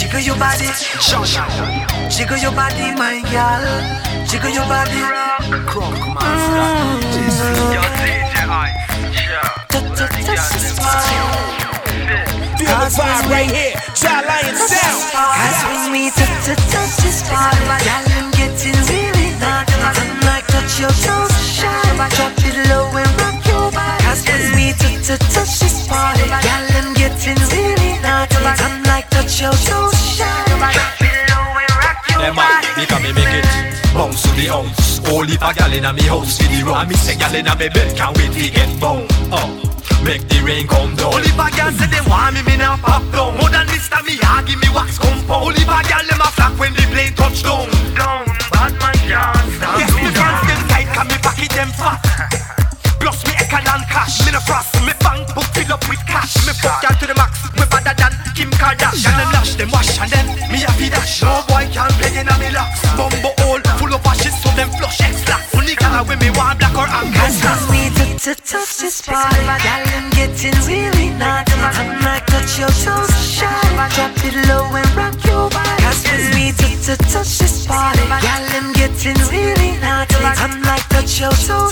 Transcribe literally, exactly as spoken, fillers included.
Jiggle your body, jiggle your body, my girl. Jiggle your body. Crunk master. Your D J I. Feel the vibe right here. Jah Lion sound. Cause when we touch this body, girl, I'm getting really naughty. I'm like touch your toes, shine. Drop it low and rock your body. Cause when we touch this body, girl, I'm getting really naughty. I'm like touch your toes, shine. Drop it low and rock your body. Because me make it bounce to the ounce. Only if a gal inna me house with the rum. And me say gal inna me bed can't wait to get bone. Oh, make the rain come down. Only if a gal say them want me, me now pop down. More than Mister Me, I give me wax compound. Only if a gal them a flock when the plane touch down. Down, bad man can't stop. Yes, me fans them tight, cause me pocket them fat. Plus me econ and cash. Me no frost, me bank book fill up with cash. Me fuck gal to the max, me better than Kim Kardashian. And Nash them wash and then me a feed dash. No boy can play in a me locks. Bumbo old, full of ashes, so them flush extra. Only gal when me want black or Cause when we to touch this body, girl, I'm getting really naughty. I'm like touch your toes, shine. Drop it low and rock your body. Cause when we to touch this body, girl, I'm getting really naughty. I'm like touch your toes.